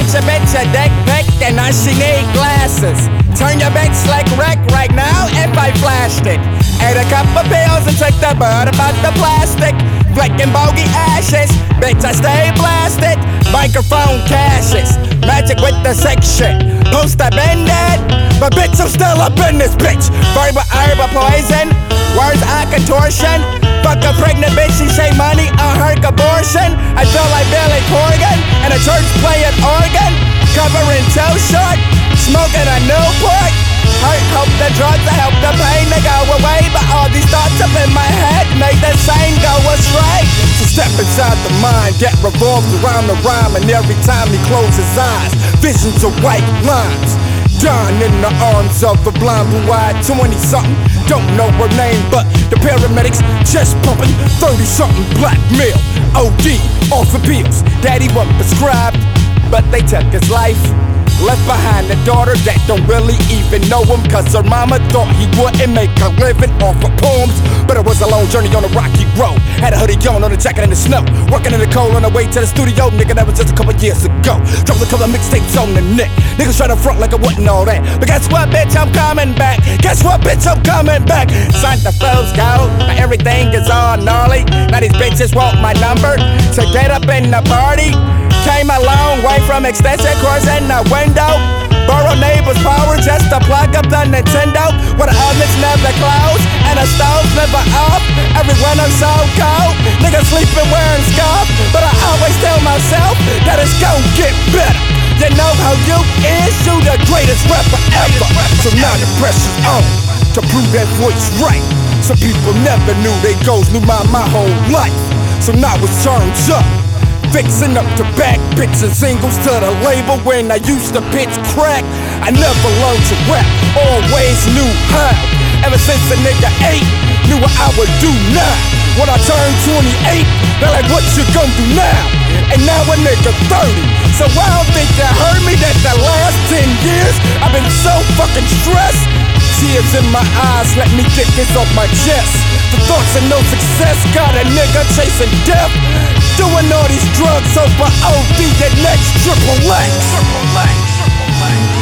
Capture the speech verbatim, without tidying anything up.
Gives your bitch a dick pic and now she need glasses. Turn your bitch like wreck right now if I flashed it. Ate a couple pills and took the bird about the plastic. Flicking bogey ashes, bitch I stay blasted. Microphone caches, magic with the sick shit. Post I been dead, but bitch I'm still up in this bitch. Verbal herb poison, words eye contortion. Fuck a pregnant bitch, she say money on her abortion. I feel like Billy Corgan and a church playing organ. Covering toe short, smoking a Newport. Hurt, hope the drugs, I help the pain to go away. But all these thoughts up in my head make the same go astray. So step inside the mind, get revolved around the rhyme. And every time he closes his eyes, visions of white lines. Dying in the arms of a blind blue-eyed twenty-something. Don't know her name, but the paramedics chest pumping. thirty-something black male, O D, off of pills. Daddy wasn't prescribed, but they took his life. Left behind a daughter that don't really even know him, cause her mama thought he wouldn't make a living off of poems. But it was a long journey on a rocky road. Had a hoodie on on a jacket in the snow. Working in the cold on the way to the studio. Nigga, that was just a couple years ago. Dropped a couple of mixtapes on the neck. Niggas try to front like I wasn't all that. But guess what, bitch, I'm coming back. Guess what, bitch, I'm coming back. Santa Flo's go, now everything is all gnarly. Now these bitches want my number to get up in the party. Came a long way from extension cords in the window. Borrow neighbor's power just to plug up the Nintendo. Where the ovens never close and the stoves never off. Everyone I'm so cold, niggas sleeping wearing scarf. But I always tell myself that it's gon' get better. You know how you is, you the greatest rapper ever. So now the pressure's on to prove that voice right. Some people never knew they goals, knew my, my whole life. So now it's turns up. Fixing up to back, pitching singles to the label when I used to pitch crack. I never learned to rap, always knew how. Ever since a nigga eight, knew what I would do now. When I turned twenty-eight, they're like, what you gon' do now? And now a nigga thirty. So I don't think you heard me that the last ten years I've been so fucking stressed. Tears in my eyes, let me get this off my chest. The thoughts of no success got a nigga chasing death. Doing all these drugs over O D and next triple X. Triple X, triple X.